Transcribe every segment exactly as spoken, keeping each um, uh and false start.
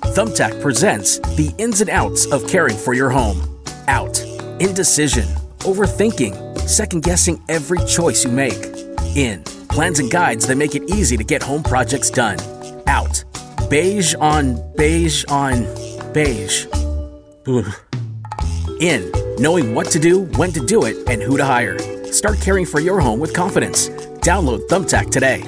Thumbtack presents the ins and outs of caring for your home. Out. Indecision. Overthinking. Second-guessing every choice you make. In. Plans and guides that make it easy to get home projects done. Out. Beige on beige on beige. Ugh. In. Knowing what to do, when to do it, and who to hire. Start caring for your home with confidence. Download Thumbtack today.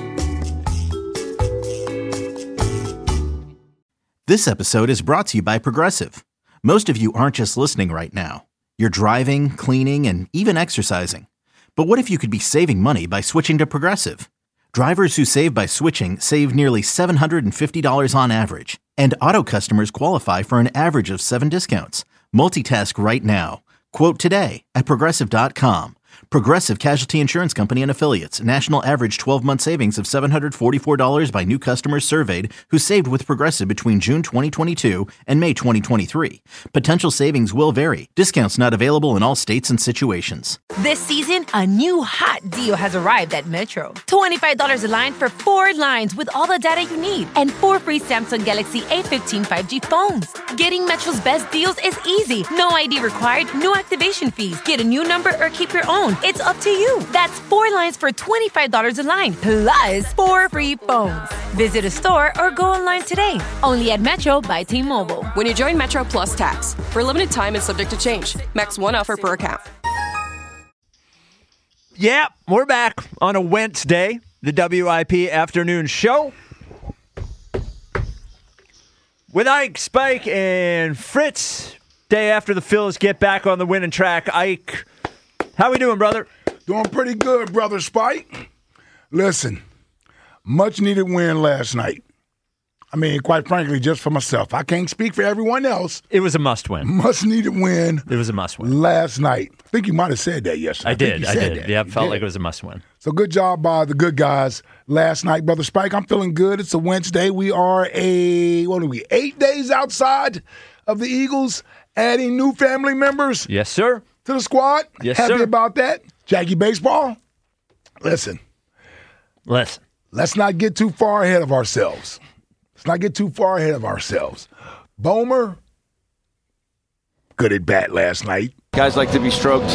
This episode is brought to you by Progressive. Most of you aren't just listening right now. You're driving, cleaning, and even exercising. But what if you could be saving money by switching to Progressive? Drivers who save by switching save nearly seven hundred fifty dollars on average. And auto customers qualify for an average of seven discounts. Multitask right now. Quote today at Progressive dot com. Progressive Casualty Insurance Company and Affiliates. National average twelve-month savings of seven hundred forty-four dollars by new customers surveyed who saved with Progressive between June twenty twenty-two and May twenty twenty-three. Potential savings will vary. Discounts not available in all states and situations. This season, a new hot deal has arrived at Metro. twenty-five dollars a line for four lines with all the data you need and four free Samsung Galaxy A fifteen five G phones. Getting Metro's best deals is easy. No I D required, no activation fees. Get a new number or keep your own. It's up to you. That's four lines for twenty-five dollars a line, plus four free phones. Visit a store or go online today. Only at Metro by T-Mobile. When you join Metro Plus Tax, for a limited time and subject to change. Max one offer per account. Yeah, we're back on a Wednesday, the W I P Afternoon Show. With Ike, Spike, and Fritz. Day after the Phils get back on the winning track. Ike, how we doing, brother? Doing pretty good, brother Spike. Listen, much needed win last night. I mean, quite frankly, just for myself. I can't speak for everyone else. It was a must-win. Much needed win. It was a must-win. Last night. I think you might have said that yesterday. I, I did, I did. That. Yeah, it felt did. like it was a must-win. So good job by the good guys last night, brother Spike. I'm feeling good. It's a Wednesday. We are a, what are we, eight days outside of the Eagles, adding new family members. Yes, sir. To the squad. Yes, Happy sir. about that. Jackie Baseball. Listen. Listen. Let's not get too far ahead of ourselves. Let's not get too far ahead of ourselves. Bomer, good at bat last night. Guys like to be stroked.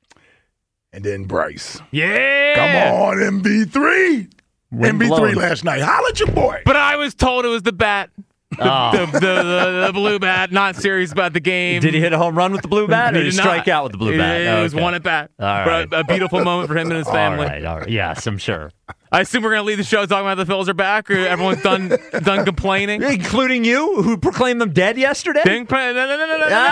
And then Bryce. Yeah. Come on, M B three. Wind M B three blown. last night. Holla at your boy. But I was told it was the bat. Oh. The, the, the, the blue bat, not serious about the game. Did he hit a home run with the blue bat, or He did he did strike not. out with the blue bat? It, it was Okay. one at bat. All right. But a beautiful moment for him and his family. All right, all right. Yes, I'm sure. I assume we're going to leave the show talking about the Phils are back, or everyone's done done complaining. Including you, who proclaimed them dead yesterday? Ding, no, no, no, no, no, no, no, no, no,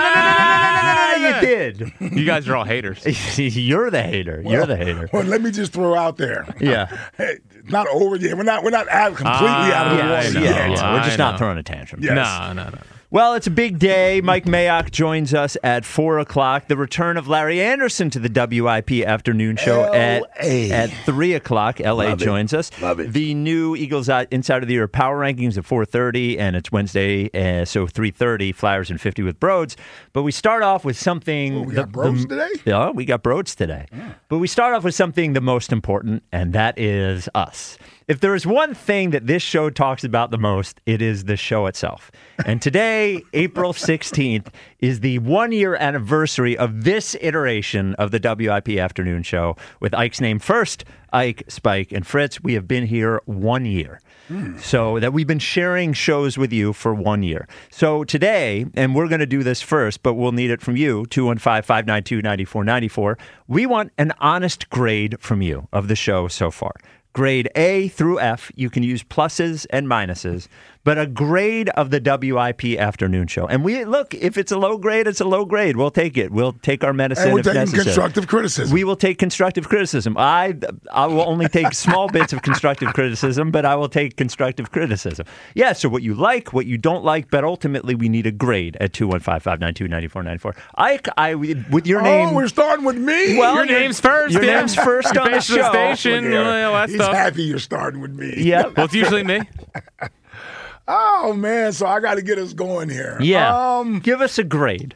Ah, no, no, no, no, no. you did. You guys are all haters. You're the hater. You're the hater. Well, let me just throw out there. Yeah. Hey, not over yet. We're not. We're not out completely Ah, out of the yeah, water I know. Yeah, yet. yeah. We're I just know. not throwing a tantrum. Yes. No, no, no. Well, it's a big day. Mike Mayock joins us at four o'clock. The return of Larry Anderson to the W I P Afternoon Show at, L A. at three o'clock. L A Love it. joins us. Love it. The new Eagles Inside of the Year Power Rankings at four thirty, and it's Wednesday, uh, so three thirty, Flyers and fifty with Broads. But we start off with something... Oh, we got Broads today? Yeah, we got Broads today. Yeah. But we start off with something the most important, and that is us. If there is one thing that this show talks about the most, it is the show itself. And today, April sixteenth, is the one-year anniversary of this iteration of the W I P Afternoon Show. With Ike's name first, Ike, Spike, and Fritz, we have been here one year. Mm. So that we've been sharing shows with you for one year. So today, and we're going to do this first, but we'll need it from you, two one five, five nine two, nine four nine four. We want an honest grade from you of the show so far. Grade A through F, you can use pluses and minuses, but a grade of the W I P Afternoon Show. And we look, if it's a low grade, it's a low grade. We'll take it. We'll take our medicine And we're if taking necessary. constructive criticism. We will take constructive criticism. I I will only take small bits of constructive criticism, but I will take constructive criticism. Yeah, so what you like, what you don't like, but ultimately we need a grade at two one five, five nine two, nine four nine four. I, I, with your name... Oh, we're starting with me. Well, Your name's first. Your yeah. name's first on the Face show. station, Look here. all that He's stuff. happy you're starting with me. Yeah. Well, it's usually me. Oh, man. So I got to get us going here. Yeah. Um, Give us a grade.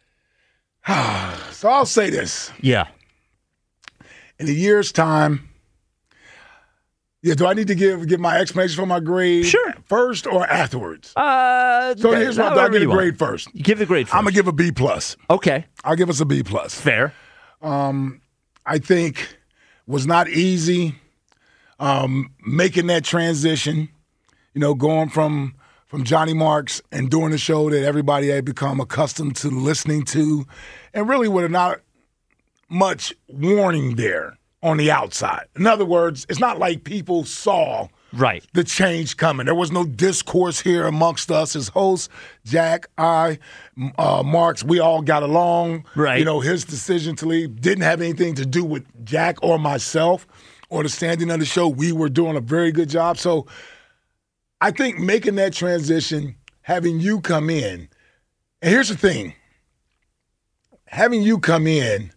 so I'll say this. Yeah. In a year's time, yeah, do I need to give give my explanation for my grade? Sure. first or afterwards? Uh, so here's what I'll give a grade first. Give the grade first. I'm gonna give a B plus. Okay, I'll give us a B plus. Fair. Um, I think was not easy. Um, making that transition, you know, going from from Johnny Marks and doing a show that everybody had become accustomed to listening to, and really with not much warning there on the outside. In other words, it's not like people saw right the change coming. There was no discourse here amongst us as hosts. Jack, I, uh, Marks, we all got along. Right. You know, his decision to leave didn't have anything to do with Jack or myself or the standing of the show. We were doing a very good job. So I think making that transition, having you come in, and here's the thing, having you come in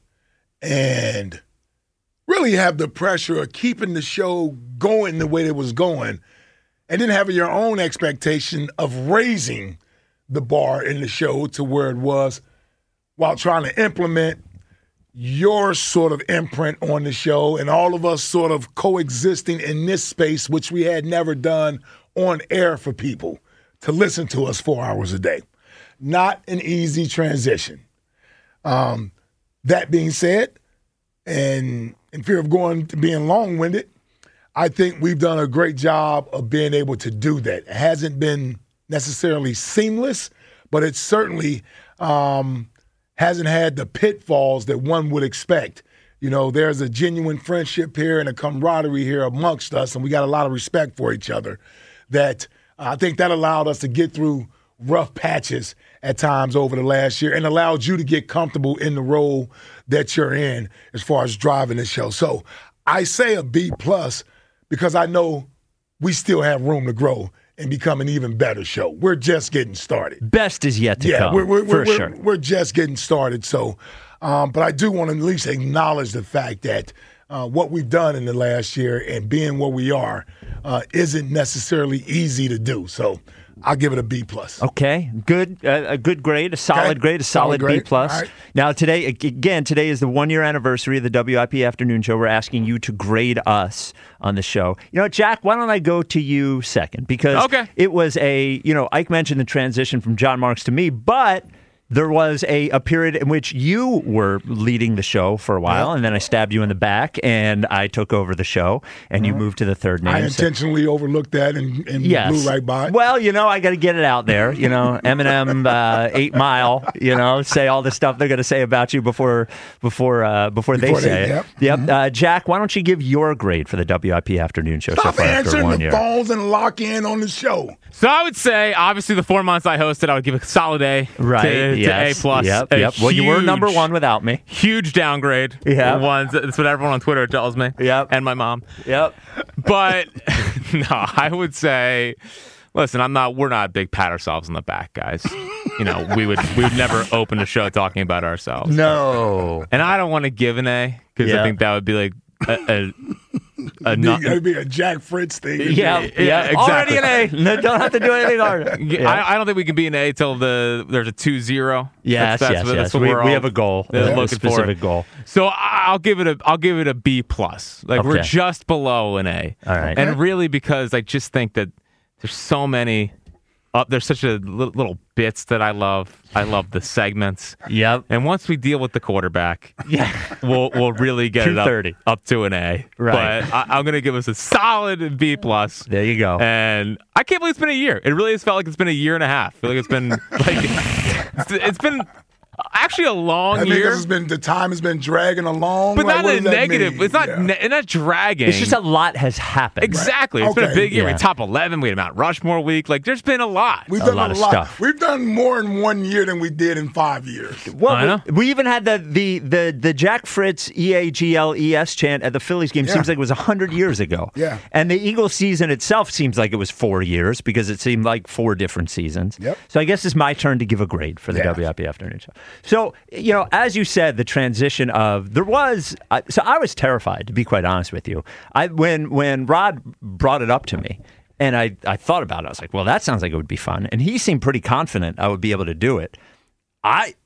and really have the pressure of keeping the show going the way it was going, and then having your own expectation of raising the bar in the show to where it was while trying to implement your sort of imprint on the show and all of us sort of coexisting in this space, which we had never done on air for people to listen to us four hours a day. Not an easy transition. Um, that being said, and in fear of going to being long-winded, I think we've done a great job of being able to do that. It hasn't been necessarily seamless, but it certainly um, hasn't had the pitfalls that one would expect. You know, there's a genuine friendship here and a camaraderie here amongst us, and we got a lot of respect for each other that uh, I think that allowed us to get through rough patches at times over the last year and allowed you to get comfortable in the role that you're in as far as driving the show. So I say a B plus because I know we still have room to grow and become an even better show. We're just getting started. Best is yet to yeah, come, we're, we're, for we're, sure. We're, we're just getting started. So, um, but I do want to at least acknowledge the fact that uh, what we've done in the last year and being where we are uh, isn't necessarily easy to do. So I'll give it a B plus. Okay, good, uh, a good grade, a solid Okay. grade, a solid, Solid B grade. plus. All right. Now today, again, today is the one year anniversary of the W I P Afternoon Show. We're asking you to grade us on the show. You know, Jack, why don't I go to you second? Because Okay. it was a, you know, Ike mentioned the transition from John Marks to me, but there was a, a period in which you were leading the show for a while, and then I stabbed you in the back, and I took over the show, and you moved to the third name. I So- intentionally overlooked that and, and Yes. blew right by it. Well, you know, I got to get it out there. You know, Eminem, uh, Eight Mile. You know, say all the stuff they're going to say about you before, before, uh, before, Before they they- say yep. it. Yep. Uh, Jack, why don't you give your grade for the W I P Afternoon Show so Stop far after answering one the year? phones and lock in on the show. So I would say, obviously, the four months I hosted, I would give a solid A Right. to, to yes. A plus. Yep. A Yep. Well, you were number huge- one without me. Huge downgrade. Yeah. Ones. That's what everyone on Twitter tells me. Yep. And my mom. Yep. But no, I would say, listen, I'm not. We're not big pat ourselves on the back, guys. You know, we would we would never open a show talking about ourselves. No. And I don't want to give an A because Yeah. I think that would be like a, a, a Be, not, it'd be a Jack Fritz thing. It'd be- Yeah. Yeah, Yeah. exactly. Already an A. No, don't have to do anything harder. Yeah. I, I don't think we can be an A till the there's a two zero. Yes, that's, that's yes, what, yes. That's what we, we're we all have a goal. uh, a looking for. specific goal. So I- I'll give it a I'll give it a B plus. Like we're Okay. just below an A. All right. And really because I just think that there's so many up there's such a li- little bits that I love. I love the segments. Yep. And once we deal with the quarterback, Yeah. we'll we'll really get it up, two thirty. up to an A. Right. But I, I'm gonna give us a solid B plus. There you go. And I can't believe it's been a year. It really has felt like it's been a year and a half. I feel like it's been like it's, it's been actually a long I think year. this has been the time has been dragging along. But Like, not what in a does that negative. mean? It's not. Yeah. Ne- it's not dragging. It's just a lot has happened. exactly. It's been a Okay. big year. We Yeah. had top eleven. We had Mount Rushmore week. Like there's been a lot. We've A done lot a of lot. stuff. We've done more in one year than we did in five years. Well, I know. we, we even had the, the the the Jack Fritz E A G L E S chant at the Phillies game. Yeah. Seems like it was a hundred years ago. Yeah. And the Eagles season itself seems like it was four years because it seemed like four different seasons. Yep. So I guess it's my turn to give a grade for the Yeah. W I P Afternoon Show. So you know, as you said, the transition of there was. Uh, so I was terrified, to be quite honest with you. I when when Rod brought it up to me. And I, I thought about it. I was like, well, that sounds like it would be fun. And he seemed pretty confident I would be able to do it. I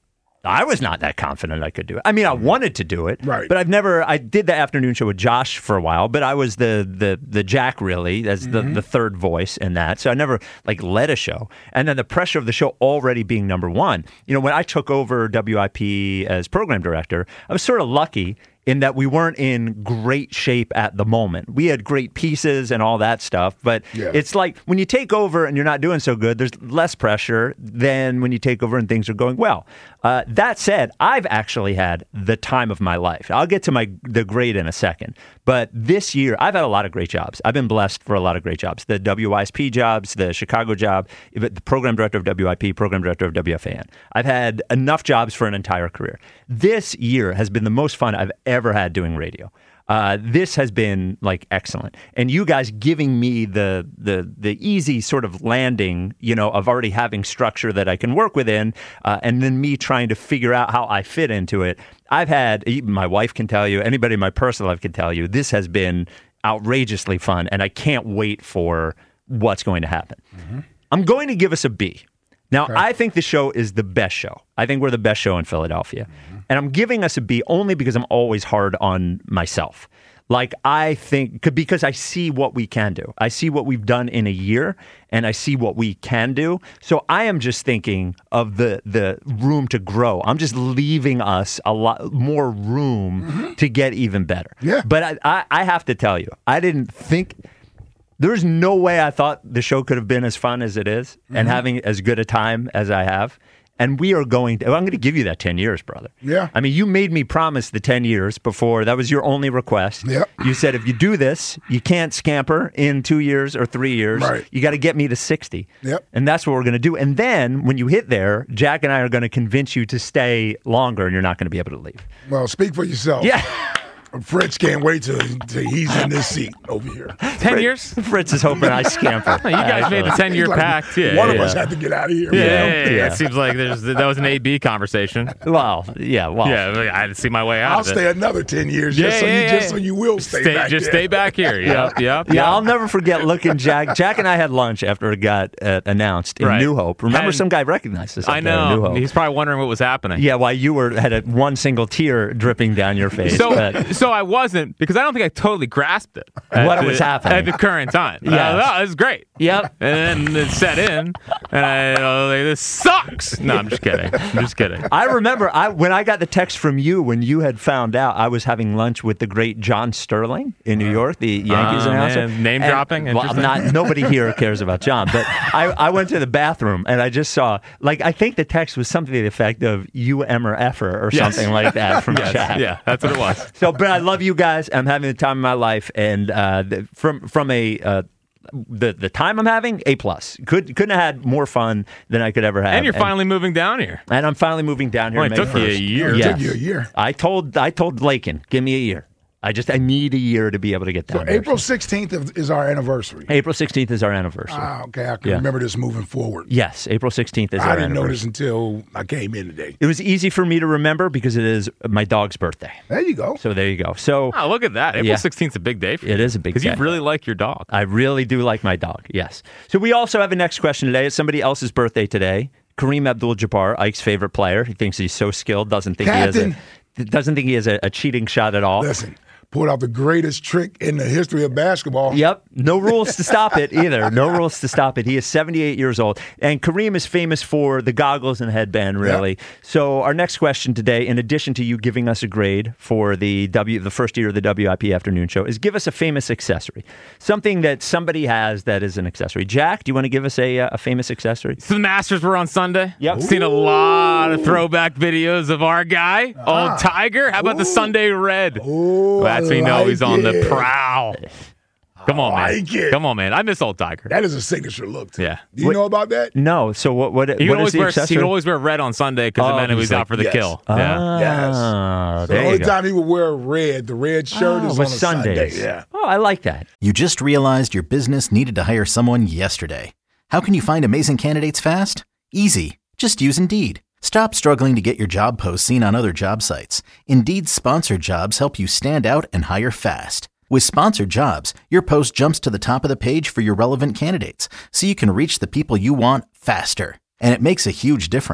I was not that confident I could do it. I mean, I wanted to do it, right. but I've never. I did the afternoon show with Josh for a while, but I was the the the Jack really as the mm-hmm. the third voice in that. So I never like led a show, and then the pressure of the show already being number one. You know, when I took over W I P as program director, I was sort of lucky in that we weren't in great shape at the moment. We had great pieces and all that stuff, but yeah. it's like when you take over and you're not doing so good, there's less pressure than when you take over and things are going well. Uh, that said, I've actually had the time of my life. I'll get to my the grade in a second, but this year I've had a lot of great jobs. I've been blessed for a lot of great jobs. The W Y S P jobs, the Chicago job, the program director of W I P, program director of W F A N. I've had enough jobs for an entire career. This year has been the most fun I've ever had doing radio. Uh, this has been like excellent, and you guys giving me the the the easy sort of landing, you know, of already having structure that I can work within, uh, and then me trying to figure out how I fit into it. I've had, my wife can tell you, anybody in my personal life can tell you, this has been outrageously fun, and I can't wait for what's going to happen. Mm-hmm. I'm going to give us a B. Now, okay. I think the show is the best show. I think we're the best show in Philadelphia. Mm-hmm. And I'm giving us a B only because I'm always hard on myself. Like, I think, because I see what we can do. I see what we've done in a year, and I see what we can do. So I am just thinking of the the room to grow. I'm just leaving us a lot more room mm-hmm. to get even better. Yeah. But I, I, I have to tell you, I didn't think... There's no way I thought the show could have been as fun as it is mm-hmm. and having as good a time as I have. And we are going to, I'm going to give you that ten years, brother. Yeah. I mean, you made me promise the ten years before. That was your only request. Yep. You said, if you do this, you can't scamper in two years or three years. Right. You got to get me to sixty. Yep. And that's what we're going to do. And then when you hit there, Jack and I are going to convince you to stay longer, and you're not going to be able to leave. Well, speak for yourself. Yeah. Fritz can't wait till, till he's in this seat over here. Ten Fritz, years? Fritz is hoping I scamper. You guys made the ten-year like, pact. Yeah, one yeah. of us had to get out of here. Yeah, man. yeah, yeah, yeah. Yeah. It seems like there's that was an A B conversation. Well, yeah, well. Yeah, I had to see my way out I'll of it. stay another ten years Yeah, just, so, yeah, you, yeah, just yeah. so you will stay, stay back Just there. stay back here. Yep, yep, Yeah, yep. I'll never forget looking Jack. Jack and I had lunch after it got uh, announced in Right. New Hope. Remember, And some guy recognized us. up I there in New know. Hope. He's probably wondering what was happening. Yeah, why you were had a one single tear dripping down your face. So, but, so I wasn't, because I don't think I totally grasped it. What at was the, happening. at the current time. Yes. Uh, oh, this is great. Yep. And then it set in, and I was like, this sucks. No, I'm just kidding. I'm just kidding. I remember I when I got the text from you when you had found out I was having lunch with the great John Sterling in New York, the Yankees Uh, announcer. man, name And- dropping? Well, I'm Interesting. not. Nobody here cares about John, but I, I went to the bathroom and I just saw, like, I think the text was something to the effect of "you emmer effer" or Yes. something like that from Yes, Jack. yeah, that's what it was. So, but I love you guys. I'm having the time of my life, and uh, the, from from a uh, the the time I'm having, A plus. Could couldn't have had more fun than I could ever have. And you're finally moving down here. and I'm finally moving down here. Well, it May took you a first. year. It Yes. took you a year. I told I told Lakin, give me a year. I just I need a year to be able to get So down there. April sixteenth is our anniversary. April sixteenth is our anniversary. Ah, okay. I can Yeah. remember this moving forward. Yes, April sixteenth is I our didn't know anniversary. this until I came in today. It was easy for me to remember because it is my dog's birthday. There you go. So there you go. So Oh, look at that. April Yeah. sixteenth is a big day for you. it is a big Because you day. really like your dog. I really do like my dog, yes. So we also have a next question today. It's somebody else's birthday today. Kareem Abdul-Jabbar, Ike's favorite player. He thinks he's so skilled, doesn't think Captain. he has a, doesn't think he has a, a cheating shot at all. Listen, pulled out the greatest trick in the history of basketball. Yep. No rules to stop it either. No rules to stop it. He is seventy-eight years old. And Kareem is famous for the goggles and headband, really. Yep. So our next question today, in addition to you giving us a grade for the W, the first year of the W I P afternoon show, is give us a famous accessory. Something that somebody has that is an accessory. Jack, do you want to give us a, a famous accessory? So the Masters were on Sunday. Yep. Seen a lot of throwback videos of our guy, Ah. old Tiger. How about the Sunday Red? Ooh, That's when you I know he's like on the it. prowl. Come on, man. like it. Come on, man. I miss old Tiger. That is a signature look. Too. Yeah. Do you What- know about that? No. So what? What? He what would always is the wear accessory? he would always wear red on Sunday because Oh, it meant he he's was like, out for the yes. kill. Ah, Yeah. Yes. there the you only go. time he would wear red, the red shirt Oh, is on a with Sundays. Sunday. Yeah. Oh, I like that. You just realized your business needed to hire someone yesterday. How can you find amazing candidates fast? Easy. Just use Indeed. Stop struggling to get your job posts seen on other job sites. Indeed's sponsored jobs help you stand out and hire fast. With sponsored jobs, your post jumps to the top of the page for your relevant candidates, so you can reach the people you want faster. And it makes a huge difference.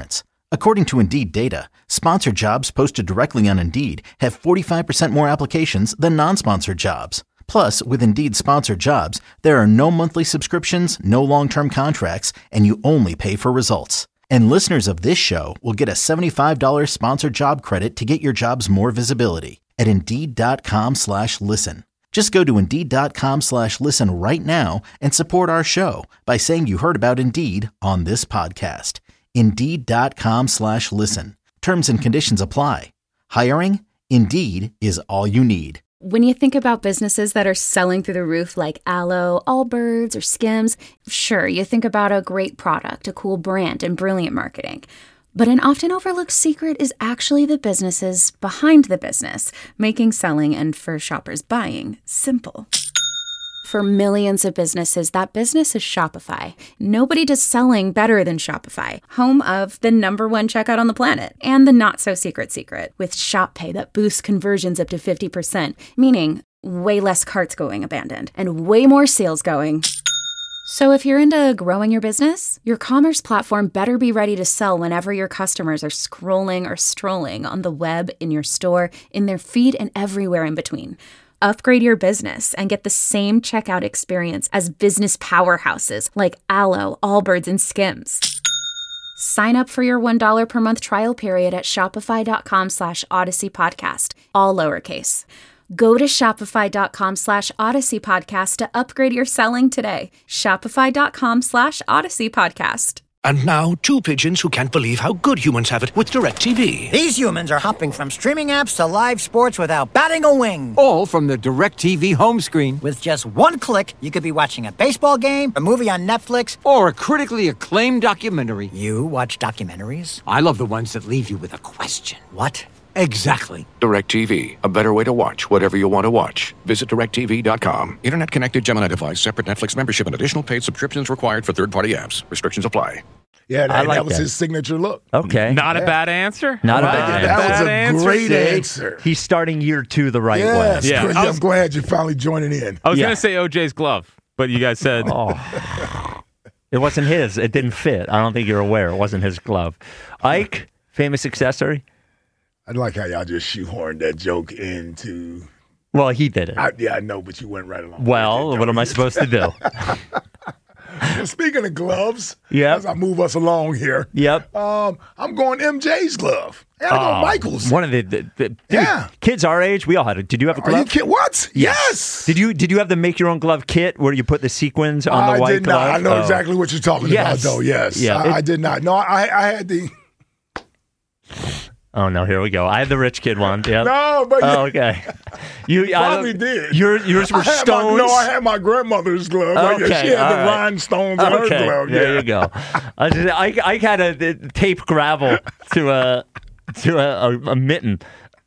According to Indeed data, sponsored jobs posted directly on Indeed have forty-five percent more applications than non-sponsored jobs. Plus, with Indeed sponsored jobs, there are no monthly subscriptions, no long-term contracts, and you only pay for results. And listeners of this show will get a seventy-five dollars sponsored job credit to get your jobs more visibility at Indeed.com slash listen. Just go to Indeed.com slash listen right now and support our show by saying you heard about Indeed on this podcast. Indeed.com slash listen. Terms and conditions apply. Hiring? Indeed is all you need. When you think about businesses that are selling through the roof like Aloe, Allbirds, or Skims, sure, you think about a great product, a cool brand, and brilliant marketing. But an often overlooked secret is actually the businesses behind the business, making selling and, for shoppers, buying simple. For millions of businesses, that business is Shopify. Nobody does selling better than Shopify, home of the number one checkout on the planet, and the not-so-secret secret, with Shop Pay that boosts conversions up to fifty percent, meaning way less carts going abandoned, and way more sales going. So if you're into growing your business, your commerce platform better be ready to sell whenever your customers are scrolling or strolling on the web, in your store, in their feed, and everywhere in between. Upgrade your business and get the same checkout experience as business powerhouses like Aloe, Allbirds, and Skims. Sign up for your one dollar per month trial period at shopify.com slash Odyssey Podcast, all lowercase. Go to shopify.com slash Odyssey Podcast to upgrade your selling today. Shopify.com slash Odyssey Podcast. And now, two pigeons who can't believe how good humans have it with DirecTV. These humans are hopping from streaming apps to live sports without batting a wing. All from the DirecTV home screen. With just one click, you could be watching a baseball game, a movie on Netflix, or a critically acclaimed documentary. You watch documentaries? I love the ones that leave you with a question. What? Exactly. DirecTV, a better way to watch whatever you want to watch. Visit direct T V dot com. Internet connected Gemini device, separate Netflix membership, and additional paid subscriptions required for third-party apps. Restrictions apply. Yeah, that, I like that was that. his signature look. Okay. Not Yeah. a bad answer. Not a Not bad That was bad a answer. great See? answer. He's starting year two the right Yes, way. Yeah. great. I I'm was- glad you're finally joining in. I was Yeah. going to say O J's glove, but you guys said Oh. It wasn't his. It didn't fit. I don't think you're aware. It wasn't his glove. Ike, famous accessory? I like how y'all just shoehorned that joke into. Well, he did it. I, yeah, I know, but you went right along. Well, with it, what am I supposed to do? Well, speaking of gloves, Yep. as I move us along here, Yep. um, I'm going M J's glove. I gotta Oh, go Michael's. One of the, the, the dude, Yeah. kids our age, we all had it. Did you have a Are you glove? kidding? What? Yes. Did you Did you have the make your own glove kit where you put the sequins on I the white did glove? not. I know Oh. exactly what you're talking Yes. about, though. Yes. Yeah, I, it- I did not. No, I, I had the. Oh no, here we go. I had the rich kid one. Yeah. No, but Oh, okay. You probably I, did. Your, yours were I had stones. My, no, I had my grandmother's glove. Like, Okay, she had all the right. rhinestones on Okay, her glove. there yeah. you go. I, just, I, I had a, a tape gravel to a to a, a, a mitten.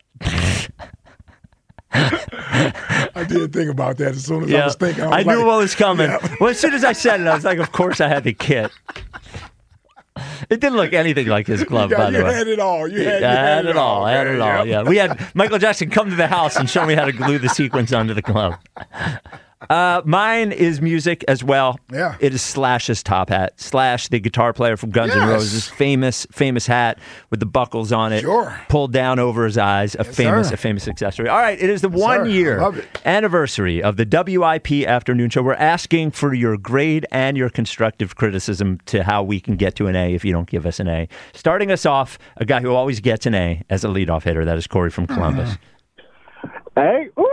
I did think about that as soon as I Yeah, was thinking. I, was I like, knew what was coming. Yeah. Well, as soon as I said it, I was like, "Of course, I had the kit." It didn't look anything like his glove, Yeah, by the you way. had it all. You had, I you had it all. I had man. it all. Yeah. Yeah, we had Michael Jackson come to the house and show me how to glue the sequins onto the glove. Uh, mine is music as well. Yeah. It is Slash's top hat. Slash, the guitar player from Guns N' Yes. Roses, famous, famous hat with the buckles on it, Sure. pulled down over his eyes. A famous, sir. a famous accessory. All right, it is the one sir. year Love it. anniversary of the W I P afternoon show. We're asking for your grade and your constructive criticism to how we can get to an A if you don't give us an A. Starting us off, a guy who always gets an A as a leadoff hitter. That is Corey from Columbus. Hey, ooh.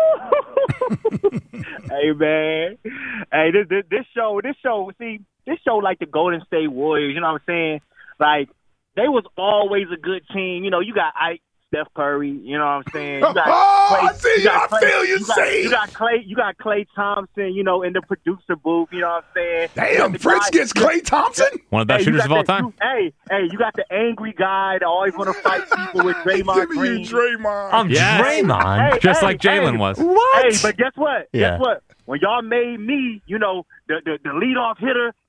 Hey man, hey this, this this show, this show, see this show like the Golden State Warriors. You know what I'm saying? Like they was always a good team. You know, you got Ike, Steph Curry. You know what I'm saying? You got Oh, Klay- I see you. got I feel you, got, see. You got Clay. You got Klay Thompson. You know, in the producer booth. You know what I'm saying? You Damn, got the Fritz guy- gets Klay Thompson? one of the best Hey, you shooters got of all that- time. you- hey, hey, you got the angry guy that always want to fight people with Draymond Give me Green. you, Draymond. I'm Yes. Draymond. Hey, Just hey, like Jalen hey, was. What? Hey, but guess what? Yeah. Guess what? When y'all made me, you know, the the, the leadoff hitter,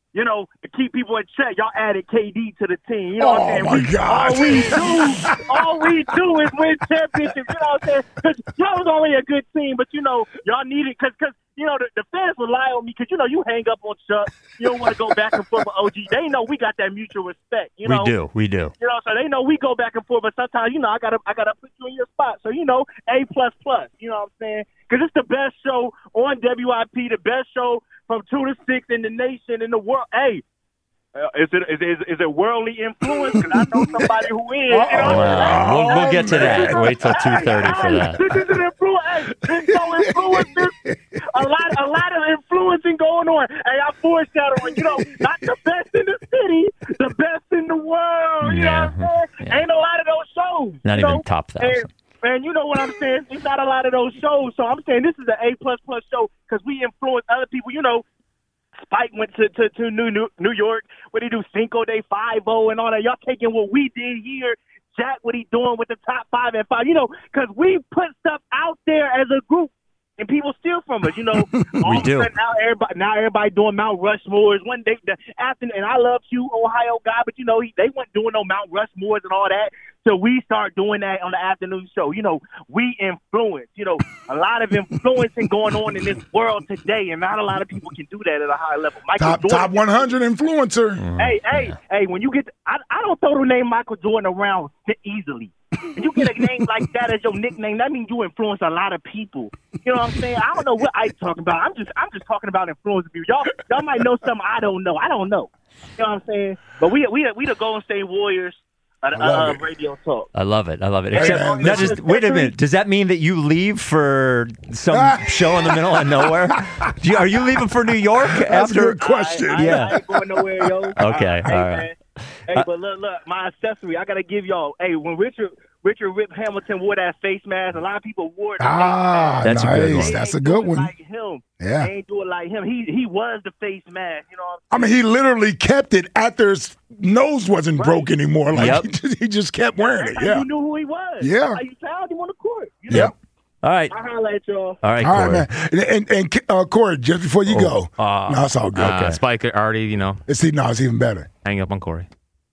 you know, to keep people in check, y'all added K D to the team. You know what I'm saying? Oh, my we, God. All we do, all we do is win championships. You know what I'm saying? Because y'all was already a good team, but, you know, y'all needed – because, you know, the, the fans rely on me because, you know, you hang up on Chuck. You don't want to go back and forth with O G. They know we got that mutual respect, you know? We do. We do. You know, so they know we go back and forth, but sometimes, you know, I gotta, I gotta put you in your spot. So, you know, A plus plus. You know what I'm saying? Because it's the best show on W I P, the best show from two to six in the nation, in the world. Hey, uh, is it is, is, is it worldly influence? Because I know somebody who is. You know? Wow. We'll, we'll get to that. Wait till two thirty for that. This is an influence. Hey, there's no influence. There's a lot, a lot of influencing going on. Hey, I'm foreshadowing. You know, not the best in the city, the best in the world. You Yeah. know what I'm saying? Yeah. Ain't a lot of those shows. Not you even know? top thousand. And, and you know what I'm saying? It's not a lot of those shows. So I'm saying this is an A plus plus show because we influence other people. You know, Spike went to, to, to New, New New York. What he do? Cinco de Five-O and all that. Y'all taking what we did here. Jack, what he doing with the top five and five. You know, because we put stuff out there as a group. And people steal from us, you know. All We of a do. sudden now everybody, now everybody doing Mount Rushmores. One day, the, after, and I love you, Ohio guy, but you know he, they weren't doing no Mount Rushmores and all that. So we start doing that on the afternoon show. You know, we influence. You know, a lot of influencing going on in this world today, and not a lot of people can do that at a high level. Michael Top Jordan, top one hundred influencer. Hey, hey, hey! When you get, to, I, I don't throw the name Michael Jordan around easily. When you get a name like that as your nickname, that means you influence a lot of people. You know what I'm saying? I don't know what I'm talking about. I'm just, I'm just talking about influencing people. Y'all, y'all might know something I don't know. I don't know. You know what I'm saying? But we, we, we the Golden State Warriors of uh, uh, radio talk. I love it. I love it. Hey, Except, man, now listen- just wait a minute. Does that mean that you leave for some show in the middle of nowhere? Do you, are you leaving for New York That's after? a good question. I, I, Yeah. I ain't going nowhere, yo. Okay, Hey, all right. man. Hey, but look, look, my accessory. I gotta give y'all. Hey, when Richard Richard Rip Hamilton wore that face mask, a lot of people wore it. Ah, That's a good nice. one. That's a They good ain't do it one. Like him. Yeah. They ain't do it like him. He he was the face mask. You know what I mean, he literally kept it after his nose wasn't Right. broke anymore. Like Yep. he, just, he just kept I'm saying? wearing it. That's how Yeah. you knew who he was. Yeah. That's how you found him on the court. You know? Yep. All right. I holla at y'all. All right, All right, Corey. man. And and, and uh, Corey, just before you go, uh, no, it's all good. Uh, Spike already, you know, It's no, it's even better. hanging up on Corey.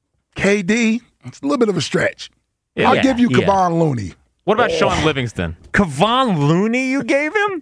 K D, it's a little bit of a stretch. Yeah. I'll Yeah, give you yeah. Kevon Looney. What about Sean Livingston? Kevon Looney, you gave him?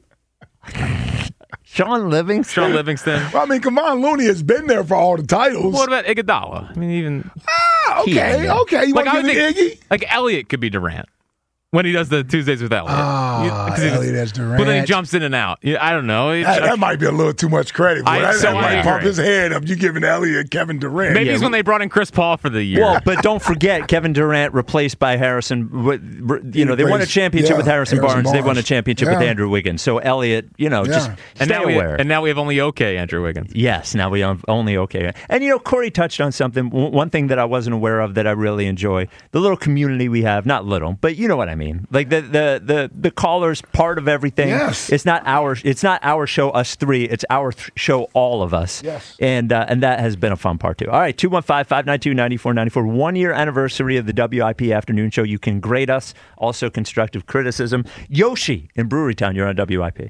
Sean Livingston? Sean Livingston. Well, I mean, Kevon Looney has been there for all the titles. What about Iguodala? I mean, even Ah, okay, Yeah. okay. You like I want would to give think, it Iggy? like Elliott could be Durant when he does the Tuesdays with Elliott. Ah, You- 'cause he- Elliott as Durant. But then he jumps in and out. Yeah, I don't know. It's- That, that might be a little too much credit. Boy. I- that so that might I pump agree. his head up. You giving Elliott Kevin Durant. Maybe Yeah, it's we- when they brought in Chris Paul for the year. Well, but don't forget Kevin Durant replaced by Harrison. You know, they won a Replaced- championship yeah, with Harrison, Harrison Barnes. They won a Barnes. championship with Yeah. Andrew Wiggins. So Elliott, you know, just Yeah. and stay now we aware. and now we have only okay Andrew Wiggins. Yes, now we have only okay. And, you know, Corey touched on something. W- One thing that I wasn't aware of that I really enjoy, the little community we have, not little, but you know what I mean. Like the the the, the callers part of everything. Yes. It's not our it's not our show, us three. It's our th- show, all of us. Yes. And uh, and that has been a fun part too. All right, two one five, five nine two, nine four nine four. One year anniversary of the W I P Afternoon Show. You can grade us. Also constructive criticism. Yoshi in Brewerytown, you're on W I P.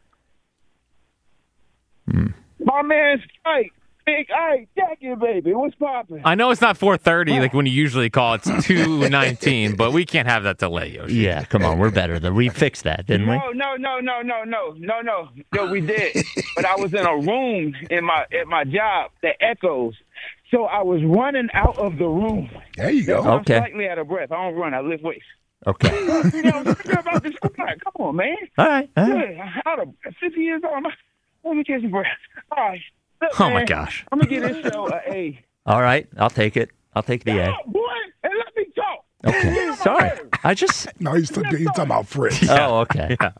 My man Spike, Big A, Jackie, baby, what's poppin'? I know it's not four thirty like when you usually call. It's two nineteen, but we can't have that delay, Yoshi. Yeah, come on, we're better than we fixed that, didn't we? No, no, no, no, no, no, no, no, no. We did, but I was in a room in my at my job that echoes, so I was running out of the room. There you go. I'm Okay. slightly out of breath. I don't run. I lift weights. Okay. You know, think about this. Come on, man. All right. All right. Yeah, out of fifty years old. I'm- Let me catch some breath. All right. Look, Oh my man, gosh. I'm gonna get this show a A. All right. I'll take it. I'll take the A. Oh, boy, and let me talk. Okay. Sorry. I just. No, he's, talking, he's talking about Fritz. Oh, okay. Yeah.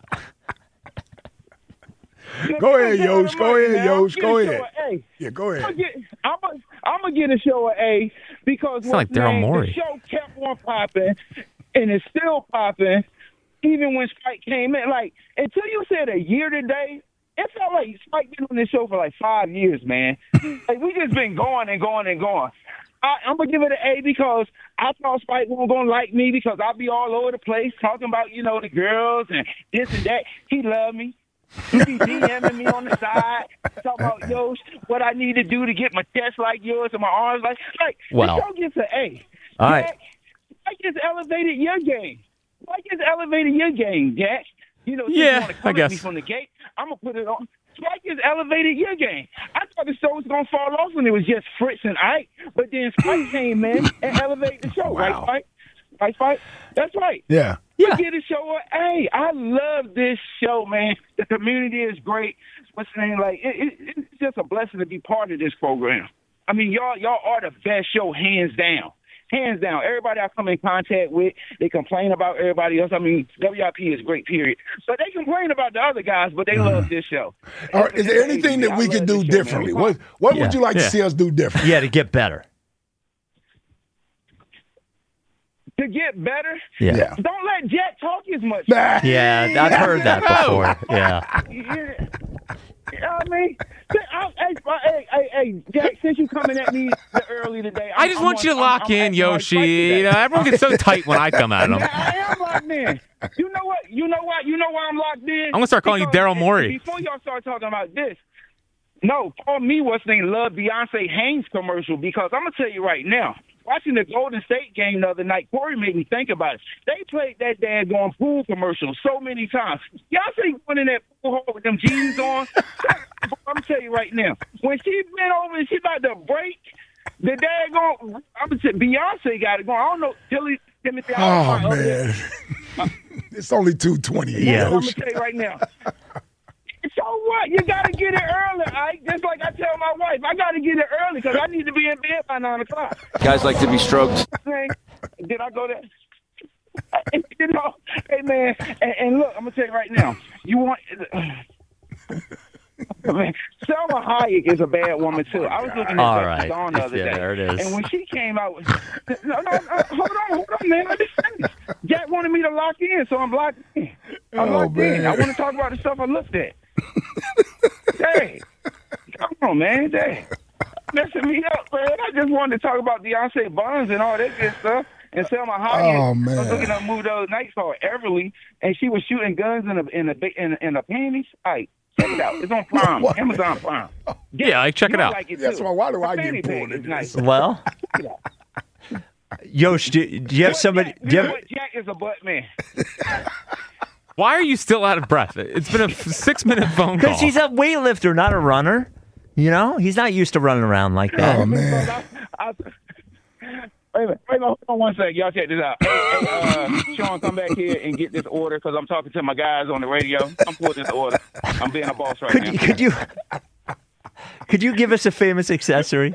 Go ahead, Yosh. Go ahead, Yosh. Go ahead. A. Yeah, go I'm ahead. gonna get, I'm gonna, I'm gonna get a show an A because Sound like what's Daryl name, Morey. the show kept on popping, and it's still popping, even when Spike came in. Like until you said a year today, it felt like Spike been on this show for like five years, man. Like we just been going and going and going. I, I'm gonna give it an A because I thought Spike wasn't gonna like me because I'll be all over the place talking about you know the girls and this and that. He loved me. She be DMing me on the side, talking about, yo, what I need to do to get my chest like yours and my arms like, like, Well. the show gets an A. All right. Jack, I just elevated your game. I just elevated your game, Jack. You know, Yeah, you want to come I guess. at me from the gate, I'm going to put it on. Spike has elevated your game. I thought the show was going to fall off when it was just Fritz and Ike, but then Spike came in and elevated the show. Wow. Right, Spike? Right, Spike? That's right. Yeah. Yeah. Give the show a A. I love this show, man. The community is great. What's the name? Like, it, it, it's just a blessing to be part of this program. I mean, y'all, y'all are the best show, hands down. Hands down. Everybody I come in contact with, they complain about everybody else. I mean, W I P is great, period. But they complain about the other guys, but they love this show. All right, is there anything that we could do differently? What What Yeah. would you like Yeah. to see us do differently? Yeah, to get better. To get better, Yeah. Yeah. don't let Jack talk as much. Yeah, I've heard that before. Yeah. Yeah. You know what I mean? I, hey, hey, hey, hey, Jack, since you coming at me early today, I I'm- just I'm want on- you to I'm- lock I'm in, acting like Yoshi. Spike today. You know, everyone gets so tight when I come at them. Yeah, I am locked in. You know what? You know what? You know why I'm locked in? I'm gonna start calling you Because Daryl Morey. Before y'all start talking about this, no, call me what's name love Beyonce Haynes commercial because I'm gonna tell you right now. Watching the Golden State game the other night, Corey made me think about it. They played that daggone pool commercial so many times. Y'all see going in that pool hall with them jeans on? I'm gonna tell you right now. When she bent over and she about to break, the daggone I'm gonna say Beyonce got it going. I don't know, Tilly, Timothy. I Oh, don't know. man. It's only two twenty. Yeah. I'm gonna tell you right now. So what? You gotta get it early, Ike. Just like I tell my wife, I gotta get it early because I need to be in bed by nine o'clock. Guys like to be stroked. Hey, did I go there? You know, hey man, and, and look, I'm gonna tell you right now. You want? Man, Selma Hayek is a bad woman too. I was looking at All that right. song the other Yeah, day, there it is. and when she came out, with, no, no, no, hold on, hold on, man. Let me finish. Jack wanted me to lock in, so I'm locked in. I'm Oh, locked in. man. I want to talk about the stuff I looked at. Hey, come on, man. Hey, messing me up, man. I just wanted to talk about Beyonce Bonds and all that good stuff. And Selma Hayek. Oh, man. I was looking at a movie the other night called Everly, and she was shooting guns in a in a in, in a panties. All check it out. It's on Prime, What? Amazon Prime. Yeah, like check it You'll out. Like it That's too. why. Why do I The get fanny pulled pack into is nice. this? Well, Check it out. Yosh, do, do you have somebody? Jack, Do you have, what Jack is a butt man. Why are you still out of breath? It's been a six-minute phone call. Because he's a weightlifter, not a runner. You know, he's not used to running around like that. Oh, man. I, I, wait a minute. Wait a minute. Hold on one second. Y'all check this out. Hey, hey, uh, Sean, come back here and get this order because I'm talking to my guys on the radio. I'm pulling this order. I'm being a boss right Could now. you, could you could you give us a famous accessory?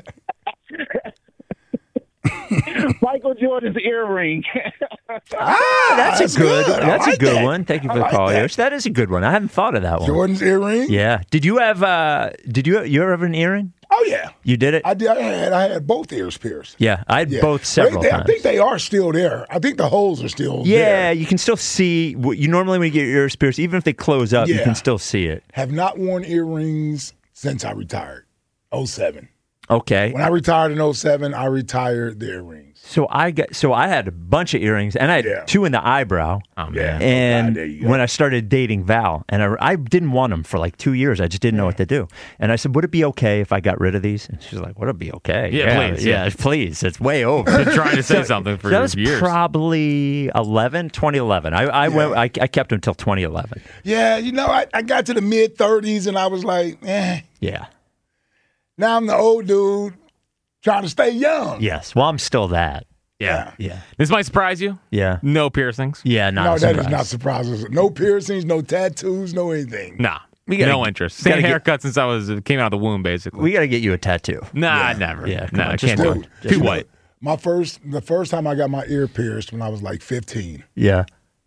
Michael Jordan's earring. Ah, that's, that's a good. good. I That's like a good that. one. Thank you for I the like call, that. Yosh. That is a good one. I haven't thought of that one. Jordan's earring? Yeah. Did you have? uh Did you? You ever have an earring? Oh, yeah. You did it? I did. I had, I had both ears pierced. Yeah, I had Yeah. both several They- they- times. I think they are still there. I think the holes are still yeah, there. you can still see. What you normally when you get your ears pierced, even if they close up, you Yeah. can still see it. Have not worn earrings since I retired. oh seven. Okay. When I retired in oh seven, I retired the earrings. So I got. So I had a bunch of earrings, and I had Yeah. two in the eyebrow. Oh, Yeah. man. And God, there you go. when I started dating Val, and I, I didn't want them for like two years, I just didn't know what to do. And I said, "Would it be okay if I got rid of these?" And she's like, "Would it be okay?" Yeah, please, yeah, yeah. please. It's way over. Been trying to say something for So that was years. probably eleven, twenty eleven. I, I Yeah. went. I, I kept them until twenty eleven. Yeah, you know, I, I got to the mid thirties and I was like, eh. Yeah. Now I'm the old dude trying to stay young. Yes. Well, I'm still that. Yeah. Yeah. This might surprise you. Yeah. No piercings. Yeah. Not no, a that is surprise. not surprising. No piercings, no tattoos, no anything. Nah. We gotta- no interest. Same gotta get- haircut since I was came out of the womb, basically. We got to get you a tattoo. nah, never. Yeah, come no, on, I just can't do Dude, it. Too you know, white. My first, the first time I got my ear pierced when I was like fifteen, Yeah.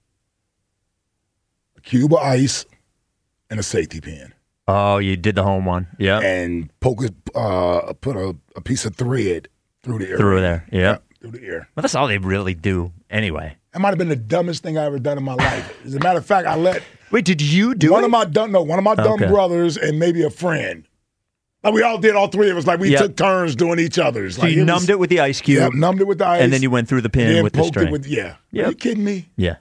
a cube of ice and a safety pin. Oh, you did the home one. Yeah. And poke it, uh, put a, a piece of thread through the ear. Through there. Yeah. Through the ear. Well, that's all they really do anyway. That might have been the dumbest thing I ever done in my life. As a matter of fact, I let Wait, did you do one it? of my dumb no, one of my dumb Okay. brothers and maybe a friend. Like we all did, all three of us. Like we Yep. took turns doing each other's. So like, you it numbed was- it with the ice cube. Yeah, numbed it with the ice. and then you went through the pin and then with the poked string. it with yeah. Yep. Are you kidding me? Yeah.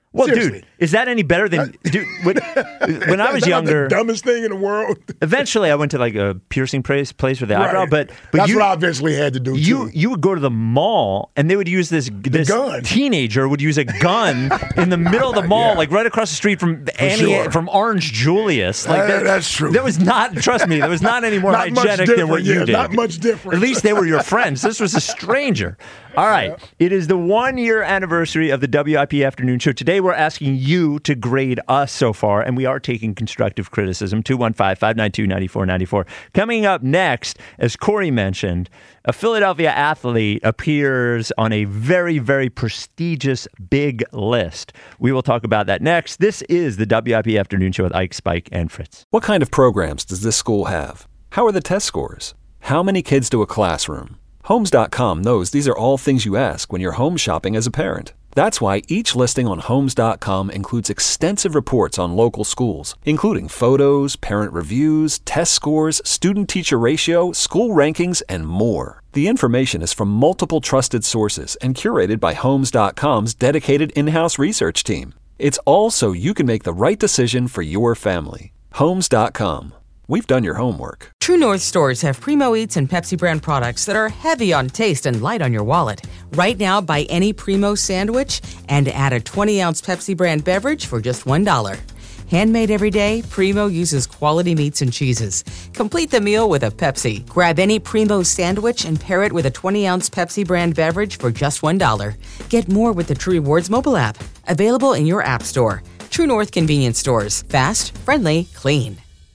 Well, Seriously. dude, is that any better than dude? When, when I was That's younger, not the dumbest thing in the world. Eventually, I went to like a piercing place place with the Right. eyebrow. But but That's you, what I eventually had to do You too. you would go to the mall and they would use this this gun. teenager would use a gun in the middle of the mall, Yeah. like right across the street from Annie sure. from Orange Julius. Like Uh, that, that's true. That was not. Trust me, that was not any more Not much hygienic than what different, you yeah, did. not much different. At least they were your friends. This was a stranger. All right. It is the one year anniversary of the W I P Afternoon Show. Today, we're asking you to grade us so far, and we are taking constructive criticism. two one five, five nine two, nine four nine four. Coming up next, as Corey mentioned, a Philadelphia athlete appears on a very, very prestigious big list. We will talk about that next. This is the W I P Afternoon Show with Ike, Spike, and Fritz. What kind of programs does this school have? How are the test scores? How many kids do a classroom? Homes dot com knows these are all things you ask when you're home shopping as a parent. That's why each listing on Homes dot com includes extensive reports on local schools, including photos, parent reviews, test scores, student-teacher ratio, school rankings, and more. The information is from multiple trusted sources and curated by Homes dot com's dedicated in-house research team. It's all so you can make the right decision for your family. Homes dot com. We've done your homework. True North stores have Primo Eats and Pepsi brand products that are heavy on taste and light on your wallet. Right now, buy any Primo sandwich and add a twenty ounce Pepsi brand beverage for just one dollar. Handmade every day, Primo uses quality meats and cheeses. Complete the meal with a Pepsi. Grab any Primo sandwich and pair it with a twenty ounce Pepsi brand beverage for just one dollar. Get more with the True Rewards mobile app. Available in your app store. True North convenience stores. Fast, friendly, clean.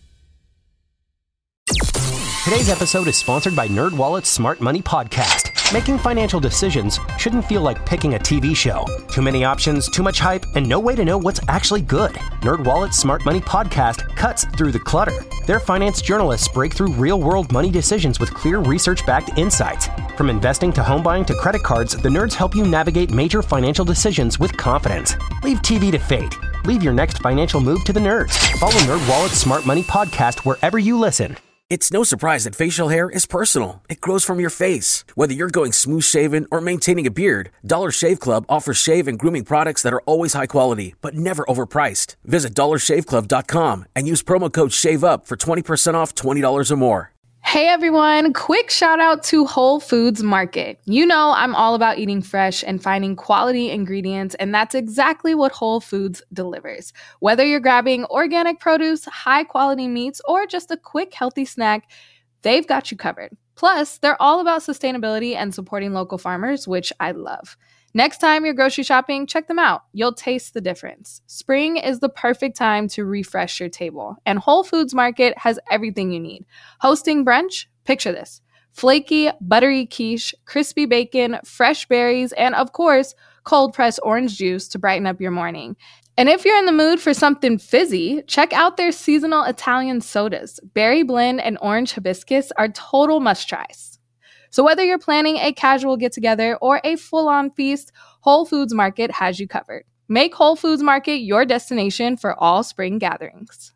Today's episode is sponsored by NerdWallet's Smart Money Podcast. Making financial decisions shouldn't feel like picking a T V show. Too many options, too much hype, and no way to know what's actually good. NerdWallet's Smart Money Podcast cuts through the clutter. Their finance journalists break through real-world money decisions with clear research-backed insights. From investing to home buying to credit cards, the nerds help you navigate major financial decisions with confidence. Leave T V to fate. Leave your next financial move to the nerds. Follow NerdWallet's Smart Money Podcast wherever you listen. It's no surprise that facial hair is personal. It grows from your face. Whether you're going smooth shaven or maintaining a beard, Dollar Shave Club offers shave and grooming products that are always high quality, but never overpriced. Visit dollar shave club dot com and use promo code SHAVEUP for twenty percent off twenty dollars or more. Hey everyone, quick shout out to Whole Foods Market. You know I'm all about eating fresh and finding quality ingredients, and that's exactly what Whole Foods delivers. Whether you're grabbing organic produce, high quality meats, or just a quick healthy snack, they've got you covered. Plus, they're all about sustainability and supporting local farmers, which I love. Next time you're grocery shopping, check them out. You'll taste the difference. Spring is the perfect time to refresh your table, and Whole Foods Market has everything you need. Hosting brunch? Picture this. Flaky, buttery quiche, crispy bacon, fresh berries, and of course, cold-pressed orange juice to brighten up your morning. And if you're in the mood for something fizzy, check out their seasonal Italian sodas. Berry blend and orange hibiscus are total must-tries. So whether you're planning a casual get-together or a full-on feast, Whole Foods Market has you covered. Make Whole Foods Market your destination for all spring gatherings.